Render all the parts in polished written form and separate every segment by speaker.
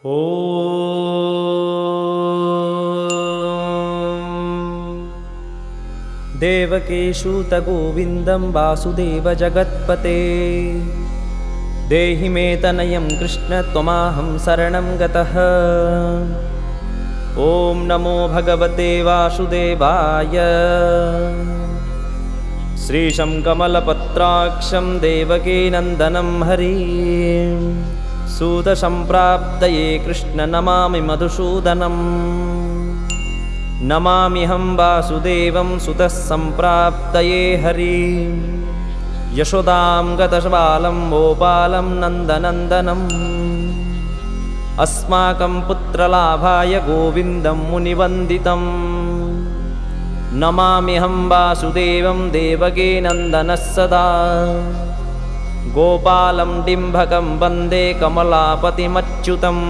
Speaker 1: ॐ देवकीसूतगोविन्दं वासुदेवजगत्पते देहि मे तनयं कृष्ण त्वमाहं शरणं गतः। ॐ नमो भगवते वासुदेवाय। श्रीशं कमलपत्राक्षं देवकीनन्दनं हरिं सूतसम्प्राप्तये कृष्ण नमामि मधुसूदनम्। नमाम्यहं वासुदेवं सुतः सम्प्राप्तये हरिं यशोदां गतबालं गोपालं नन्दनन्दनम्। अस्माकं पुत्रलाभाय गोविन्दं मुनिवन्दितम्। नमाम्यहं वासुदेवं देवकीनन्दनः सदा गोपालं डिम्भकं वन्दे कमलापतिमच्युतम्।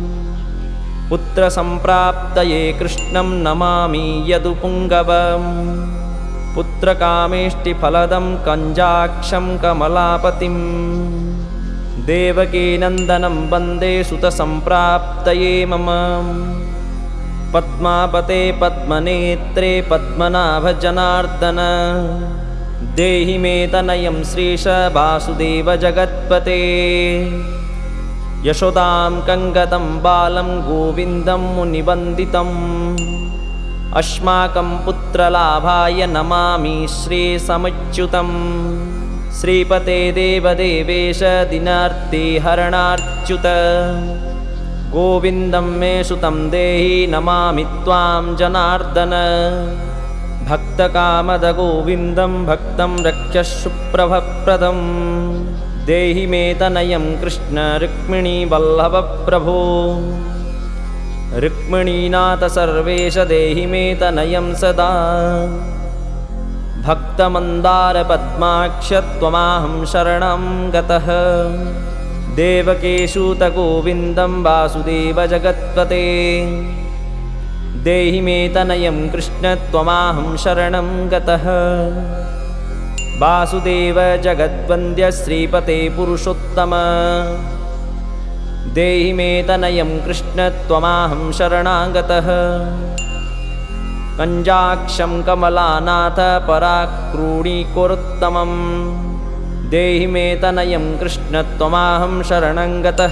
Speaker 1: पुत्रसम्प्राप्तये कृष्णं नमामि यदुपुङ्गवम्। पुत्रकामेष्टिफलदं कञ्जाक्षं कमलापतिं देवकीनन्दनं वन्दे सुतसम्प्राप्तये मम। पद्मापते पद्मनेत्रे पद्मनाभजनार्दन देहि मे तनयं श्रीश वासुदेव जगत्पते। यशोदां कङ्गतं बालं गोविन्दं मुनिवन्दितम्। अस्माकं पुत्रलाभाय नमामि श्रीसमच्युतम्। श्रीपते देवदेवेश दिनार्ते हरणार्च्युत गोविन्दं मे सुतं देहि नमामि त्वां जनार्दन। भक्तकामदगोविन्दं भक्तं रक्षस्व प्रभप्रदम् देहि मे तनयं कृष्ण रुक्मिणीवल्लभप्रभो। रुक्मिणीनाथ सर्वेश देहि मे तनयं सदा। भक्तमन्दारपद्माक्ष त्वमाहं शरणं गतः। देवकीसूतगोविन्दं वासुदेव जगत्पते देहि मे तनयं कृष्ण त्वमाहं शरणं गतः। वासुदेव जगद्वन्द्य श्रीपते पुरुषोत्तम देहि मे तनयं कृष्ण त्वमाहं शरणागतः। कञ्जाक्षं कमलानाथ पराक्रूणीकोत्तमं देहि मे तनयं कृष्ण त्वमाहं शरणं गतः।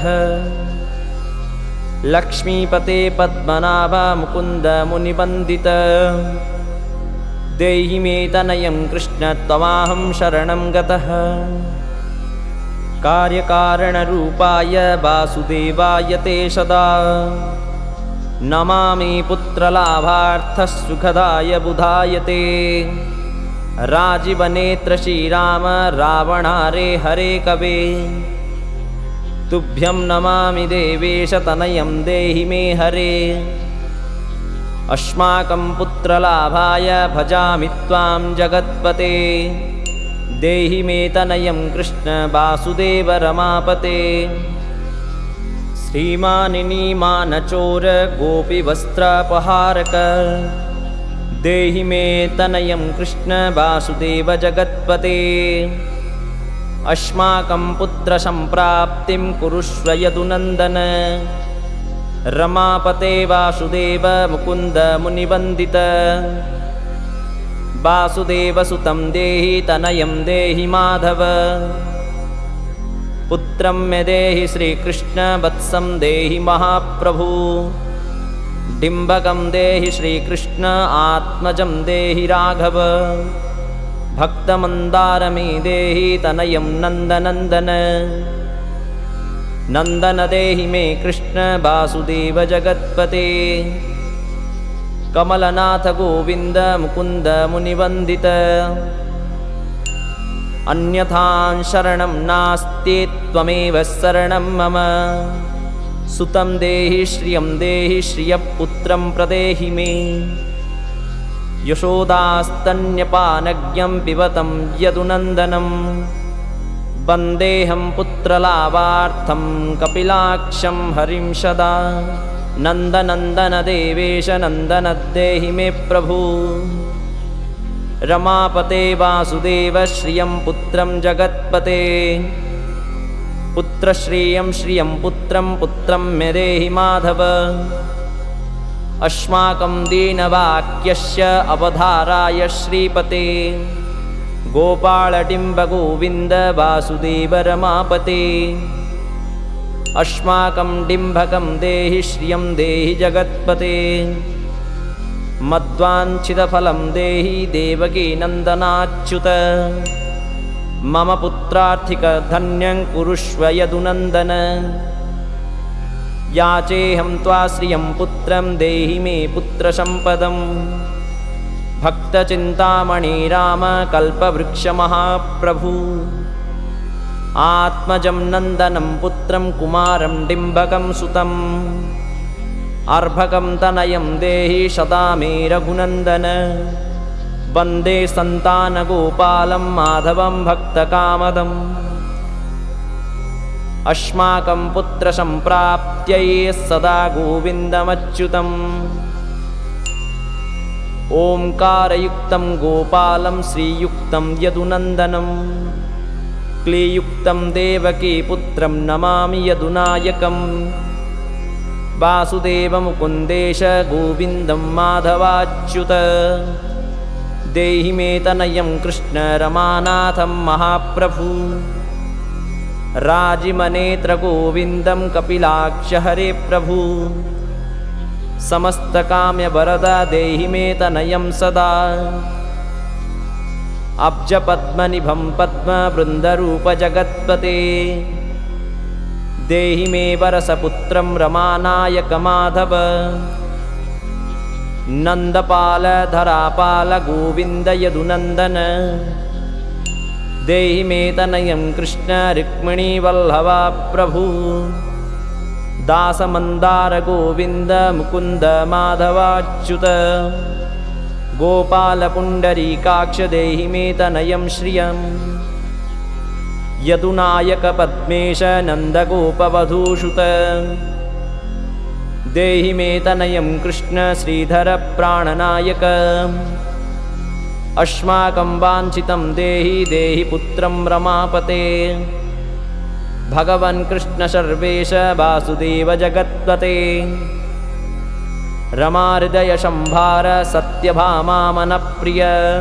Speaker 1: लक्ष्मीपते पद्मनाभ मुकुन्द मुनिवन्दित देहि मे तनयं कृष्ण त्वमाहं शरणं गतः। कार्यकारणरूपाय वासुदेवाय ते सदा नमामि पुत्रलाभार्थसुखदाय बुधाय ते। राजीवनेत्र श्रीराम रावणारे हरे कवे तुभ्यं नमामि देवेश तनयं देहि मे हरे। अस्माकं पुत्रलाभाय भजामि त्वां जगत्पते देहि मे तनयं कृष्ण वासुदेव रमापते। श्रीमानिनीमानचोर गोपीवस्त्रापहारक देहि मे तनयं कृष्ण वासुदेव जगत्पते। अस्माकं पुत्रसम्प्राप्तिं कुरुष्व यदुनन्दन। रमापते वासुदेव मुकुन्द मुनिवन्दित वासुदेवसुतं देहि तनयं देहि माधव। पुत्रं मे देहि श्रीकृष्ण वत्सं देहि महाप्रभु। डिम्बकं देहि श्रीकृष्ण आत्मजं देहि राघव। भक्तमन्दारमे देहि तनयं नन्दनन्दन। नन्दन देहि मे कृष्ण वासुदेव जगत्पते। कमलनाथ गोविन्द मुकुन्द मुनिवन्दित अन्यथां शरणं नास्ति त्वमेव शरणं मम। सुतं देहि श्रियं देहि श्रियपुत्रं प्रदेहि मे। यशोदास्तन्यपानज्ञं पिबतं यदुनन्दनं वन्देऽहं पुत्रलाभार्थं कपिलाक्षं हरिं सदा। नन्दनन्दन देवेश नन्दन देहि मे प्रभु। रमापते वासुदेव श्रियं पुत्रं जगत्पते पुत्रश्रियं श्रियं पुत्रं पुत्रं मे देहि माधव अस्माकं दीनवाक्यस्य अवधाराय श्रीपते गोपालडिम्ब गोविन्द वासुदेव रमापते अस्माकं डिम्भकं देहि श्रियं देहि जगत्पते मद्वाञ्छितफलं देहि देवकी नन्दनाच्युत मम पुत्रार्थिकधन्यं कुरुष्व यदुनन्दन याचेऽहं त्वा श्रियं पुत्रं देहि मे पुत्रसम्पदम् भक्तचिन्तामणि राम कल्पवृक्षमहाप्रभु आत्मजं नन्दनं पुत्रं कुमारं डिम्बकं सुतम् अर्भकं तनयं देहि सदा मे रघुनन्दन वन्दे सन्तानगोपालं माधवं भक्तकामदम् अस्माकं पुत्रसम्प्राप्त्यै सदा गोविन्दमच्युतम् ओंकारयुक्तं गोपालं श्रीयुक्तं यदुनन्दनं क्लीयुक्तं देवकीपुत्रं नमामि यदुनायकम् वासुदेवमुकुन्देश गोविन्दं माधवाच्युत देहि मे तनयं कृष्ण रमानाथं महाप्रभु राजिमनेत्रगोविन्दं कपिलाक्ष हरे प्रभु समस्तकाम्यवरद देहि मे तनयं सदा अब्जपद्मनिभं पद्मवृन्दरूपजगत्पते देहि मे वरसपुत्रं रमानायकमाधव नन्दपालधरापाल गोविन्द यदुनन्दन देहि मे तनयं कृष्ण रुक्मिणीवल्लभा प्रभु दासमन्दार गोविन्द मुकुन्द माधवाच्युत गोपालपुण्डरीकाक्ष देहि मे तनयं श्रियं यदुनायक पद्मेश नन्दगोपवधूषुत देहि मे तनयं कृष्ण श्रीधर प्राणनायक अस्माकं वाञ्छितं देहि देहि पुत्रं रमापते भगवन् कृष्ण सर्वेश वासुदेव जगत्पते रमाहृदय संभार सत्यभामामनप्रिय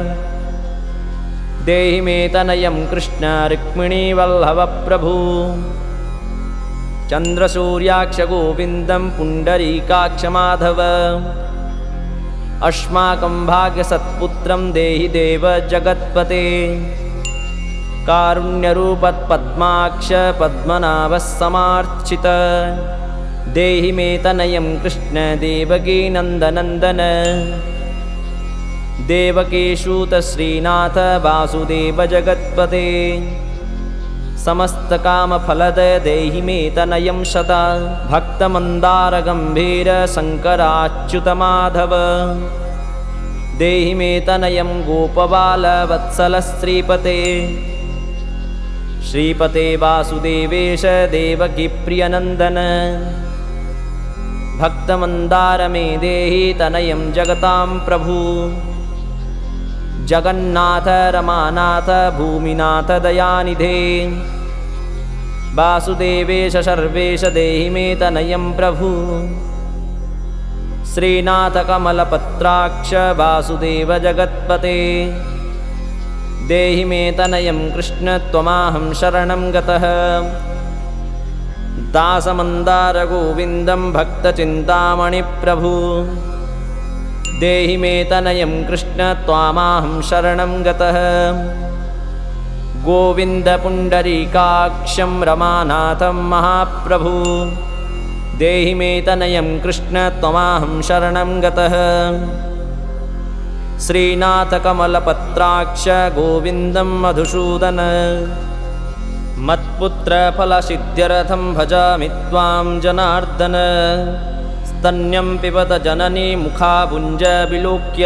Speaker 1: देहि मे तनयं कृष्ण रुक्मिणीवल्लभ प्रभु चन्द्रसूर्याक्ष गोविन्दं पुण्डरीकाक्ष माधव अस्माकं भाग्यसत्पुत्रं देहि देव जगत्पते कारुण्यरूपत्पद्माक्ष पद्मनाभः समार्चित देहि मे तनयं कृष्ण देवकी नन्दनन्दन देवकीसूत श्रीनाथ वासुदेव जगत्पते समस्तकामफलद देहि मे तनयं सदा भक्तमन्दारगम्भीर शङ्कराच्युत माधव देहि मे तनयं गोपबाल वत्सल श्रीपते श्रीपते वासुदेवेश देवकी प्रियनन्दन भक्तमन्दार मे देहि तनयं जगतां प्रभु जगन्नाथ रमानाथ भूमिनाथ दयानिधे वासुदेवेश सर्वेश देहि मे तनयं प्रभु श्रीनाथ कमलपत्राक्ष वासुदेव जगत्पते देहि मे तनयं कृष्ण त्वमाहं शरणं गतः दासमन्दार गोविन्दं भक्तचिन्तामणि प्रभु देहि मे तनयं कृष्ण त्वामाहं शरणं गतः गोविन्द पुण्डरीकाक्षं रमानाथं महाप्रभु देहि मे तनयं कृष्ण त्वमाहं शरणं गतः श्रीनाथ कमलपत्राक्ष गोविन्दं मधुसूदन मत्पुत्रफलसिद्ध्यर्थं भजामि त्वां जनार्दन स्तन्यं पिबत जननी मुखाबुञ्ज विलोक्य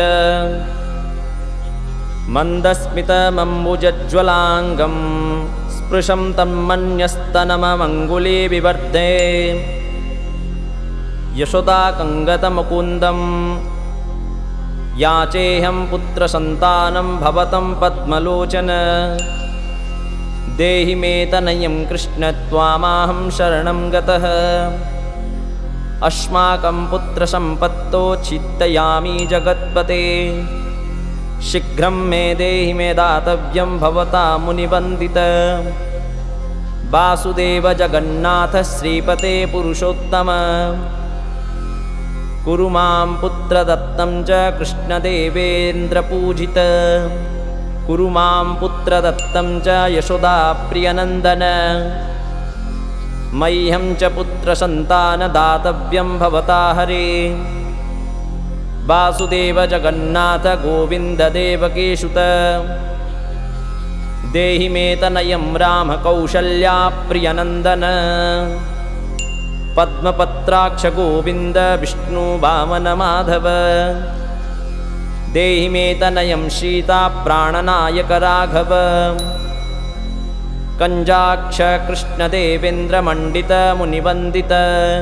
Speaker 1: मन्दस्मितमम्बुजज्ज्वलाङ्गं स्पृशं तन्मन्यस्तनमङ्गुली विवर्धे यशोदाकङ्गतमुकुन्दं याचेऽहं पुत्रसन्तानं भवतं पद्मलोचन देहि मे तनयं कृष्ण त्वामाहं शरणं गतः अस्माकं पुत्रसम्पत्तो चिन्तयामि जगत्पते शीघ्रं मे देहि मे दातव्यं भवता मुनिवन्दित वासुदेव जगन्नाथ श्रीपते पुरुषोत्तम कुरु मां पुत्रदत्तं च कृष्णदेवेन्द्रपूजित कुरु मां पुत्रदत्तं च यशोदाप्रियनन्दन मह्यं च पुत्रसन्तानदातव्यं भवता हरे वासुदेव जगन्नाथ गोविन्द देवकीसुत देहि मे तनयं राम कौशल्याप्रियनन्दन पद्मपत्राक्ष गोविन्द विष्णु वामन माधव देहि मे तनयं सीता प्राणनायक राघव कञ्जाक्ष कृष्णदेवेन्द्रमण्डित मुनिवन्दित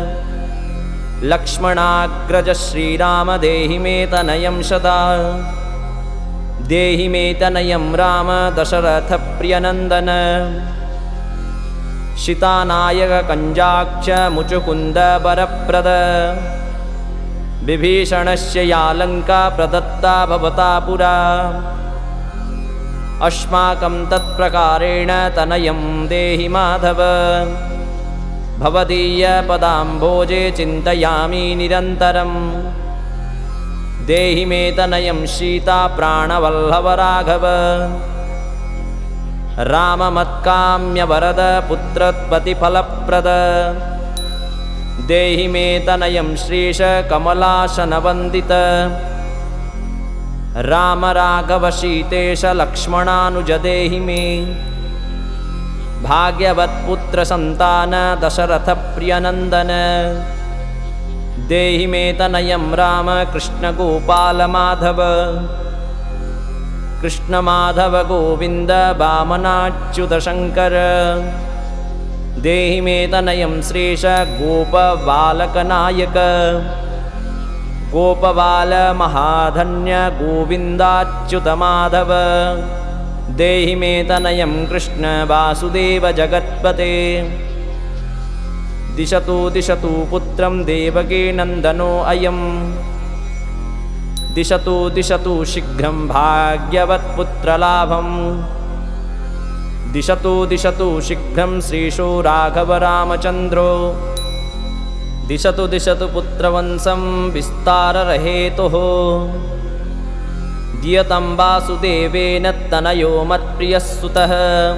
Speaker 1: लक्ष्मणाग्रज श्रीराम देहि मे तनयं सदा देहि मे तनयं राम दशरथप्रियनन्दन सीतानायक कञ्जाक्ष मुचुकुन्द वरप्रद विभीषणस्य या लङ्का प्रदत्ता भवता पुरा अस्माकं तत्प्रकारेण तनयं देहि माधव भवदीयपदाम्भोजे चिन्तयामि निरन्तरं देहि मे तनयं सीता प्राणवल्लभ राघव राममत्काम्यवरद पुत्रत्पतिफलप्रद देहि मे तनयं श्रीश कमलासनवन्दित राम राघव सीतेश लक्ष्मणानुज देहि मे भाग्यवत्पुत्रसन्तान दशरथप्रियनन्दन देहि मे तनयं राम कृष्ण गोपाल माधव कृष्ण माधव गोविन्द वामनाच्युत शङ्कर देहि मे तनयं श्रीश गोपबालकनायक गोपबाल महाधन्य गोविन्दाच्युत माधव देहि मे तनयं कृष्ण वासुदेव जगत्पते दिशतु दिशतु पुत्रं देवकी नन्दनो अयं दिशतु दिशतु शीघ्रं भाग्यवत्पुत्रलाभं दिशतु दिशतु शीघ्रं श्रीशो राघव रामचन्द्रो दिशतु दिशतु पुत्रवंशं विस्ताररहेतुः दियतं वासुदेवेन तनयो मत्प्रियसुतः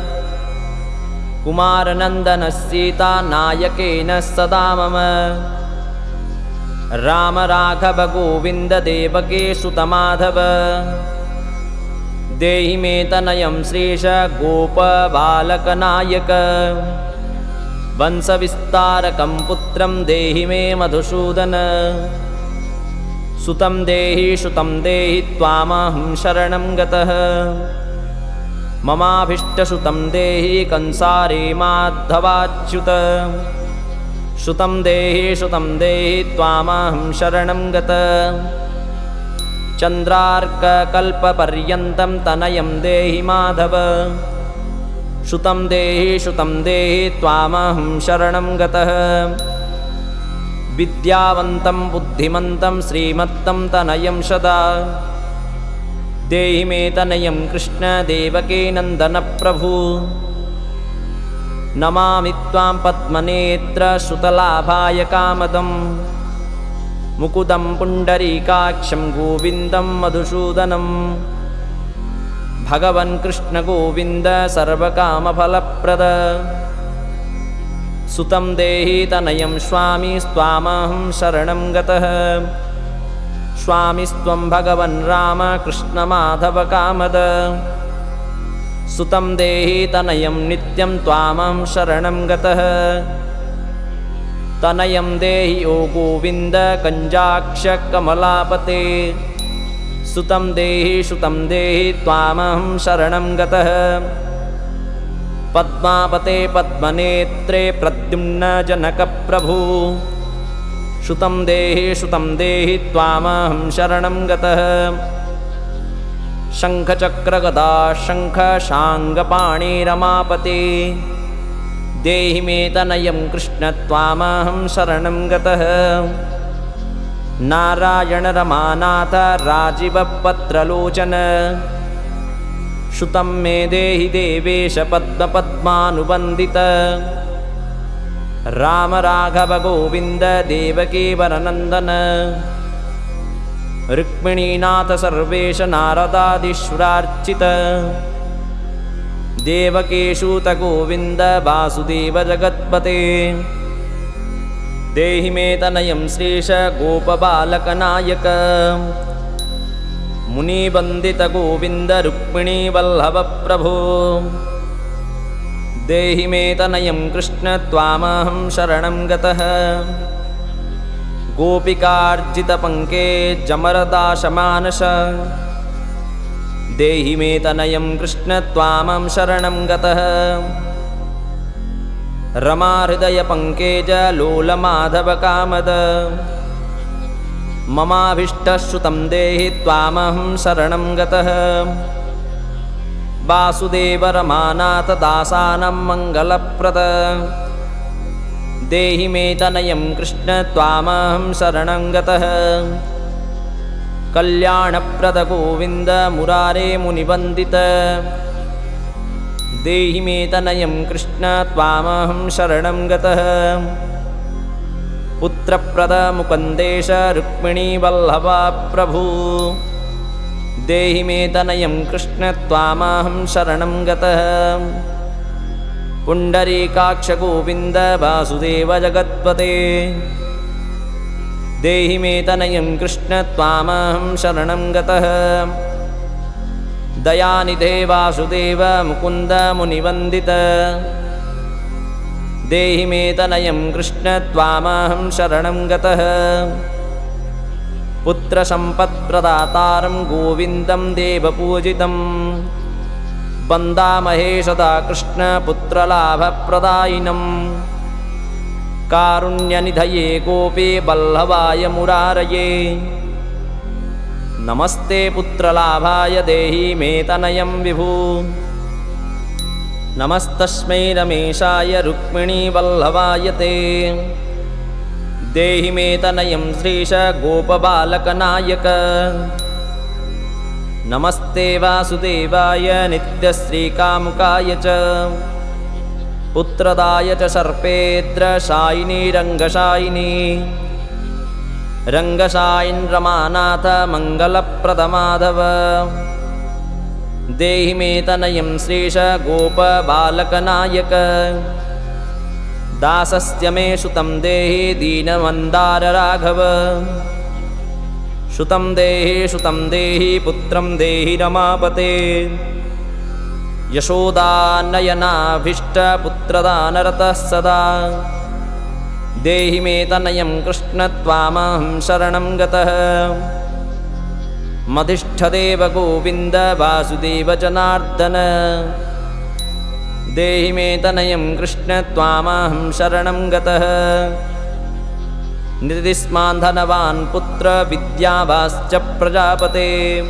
Speaker 1: कुमारनन्दनसीता नायकेन सदा मम राम राघव गोविन्द देवकीसुत माधव देहि मे तनयं श्रीश गोपबालकनायक वंशविस्तारकं पुत्रं देहि मे मधुसूदन सुतं देहि त्वामहं शरणं गतः ममाभीष्टसुतं देहि कंसारे माधवाच्युत सुतं देहि त्वामहं शरणं गतः चन्द्रार्ककल्पपर्यन्तं तनयं देहि माधव सुतं देहि त्वामहं शरणं गतः विद्यावन्तं बुद्धिमन्तं श्रीमत्तं तनयं सदा देहि मे तनयं कृष्ण देवकी नन्दन प्रभु नमामि त्वां पद्मनेत्र सुतलाभाय कामदं मुकुदं पुण्डरीकाक्षं गोविन्दं मधुसूदनं भगवन् कृष्ण गोविन्द सर्वकामफलप्रद सुतं देहि तनयं स्वामी स्वामहं शरणं गतः स्वामिस्त्वं भगवन् राम कृष्ण माधव कामद सुतं देहि तनयं नित्यं त्वामहं शरणं गतः तनयं देहि ओ गोविन्द कञ्जाक्ष कमलापते सुतं देहि त्वामहं शरणं गतः पद्मापते पद्मनेत्रे प्रद्युम्न जनकप्रभु सुतं देहि त्वामहं शरणं गतः शङ्खचक्रगदा शङ्खशाङ्गपाणि रमापते देहि मे तनयं कृष्ण त्वामहं शरणं गतः नारायण रमानाथ राजीवपत्रलोचन श्रुतं मे देहि देवेश पद्मपद्मानुबन्दित राम राघव गोविन्द देवकी वरनन्दन रुक्मिणीनाथ सर्वेश नारदादीश्वरार्चित देवकीसूत गोविन्द वासुदेव जगत्पते देहि मे तनयं श्रीश गोपबालकनायक मुनिवन्दित गोविन्द रुक्मिणी वल्लभ प्रभो देहि मे तनयं कृष्ण त्वामहं शरणं गतः गोपिकार्जितपङ्केजमरदाशमानस देहि मे तनयं कृष्ण त्वामहं शरणं गतः रमाहृदयपङ्केजलोलमाधवकामद ममाभीष्टश्रुतं देहि त्वामहं शरणं गतः वासुदेव रमानाथ दासानं मङ्गलप्रद देहि मे तनयं कृष्ण त्वामहं शरणं गतः कल्याणप्रद गोविन्द मुरारे मुनिवन्दित देहि मे तनयं कृष्ण त्वामहं शरणं गतः पुत्रप्रद मुकुन्देश रुक्मिणी वल्लभ प्रभु देहि मे तनयं कृष्ण त्वामहं शरणं गतः पुण्डरीकाक्ष गोविन्द वासुदेव जगत्पते देहि मे तनयं कृष्ण त्वामहं शरणं गतः दयानिधे वासुदेव मुकुन्द मुनिवन्दित देहि मे तनयं कृष्ण त्वामहं शरणं गतः पुत्रसम्पत्प्रदातारं गोविन्दं देवपूजितं वन्दामहे सदा कृष्णपुत्रलाभप्रदायिनं कारुण्यनिधये गोपी वल्लभाय मुरारये नमस्ते पुत्रलाभाय देहि मे तनयं विभु नमस्तस्मै रमेशाय रुक्मिणी वल्लभाय ते देहि मे तनयं श्रीश गोपबालकनायक नमस्ते वासुदेवाय नित्यश्रीकामुकाय च पुत्रदाय च सर्पेन्द्रशायिनी रङ्गशायिनी रङ्गशायिन् रमानाथ मङ्गलप्रदमाधव देहि मे तनयं श्रीश गोपबालकनायक दासस्य मे सुतं देहि दीनमन्दार राघव सुतं देहि पुत्रं देहि रमापते यशोदानयनाभीष्टपुत्रदानरतः सदा देहि मे तनयं कृष्ण त्वामहं शरणं गतः मधिष्ठदेव गोविन्द वासुदेव जनार्दन देहि मे तनयं कृष्ण त्वामहं शरणं गतः निधिस्मान् धनवान् पुत्र विद्यावाश्च प्रजापते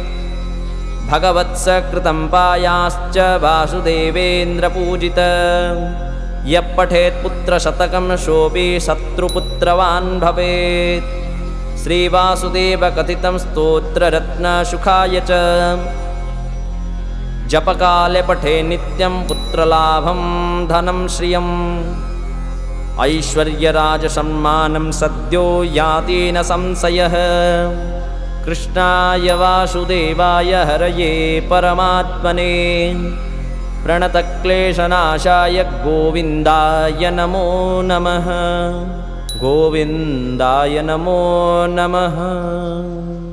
Speaker 1: भगवत्सकृतं पायाश्च वासुदेवेन्द्रपूजित यः पठेत् पुत्रशतकं सोऽपि शत्रुपुत्रवान् भवेत् श्रीवासुदेवकथितं स्तोत्ररत्नसुखाय च जपकाले पठे नित्यं पुत्रलाभं धनं श्रियम् ऐश्वर्यराजसम्मानं सद्यो याति न संशयः कृष्णाय वासुदेवाय हरये परमात्मने प्रणतक्लेशनाशाय गोविन्दाय नमो नमः गोविन्दाय नमो नमः।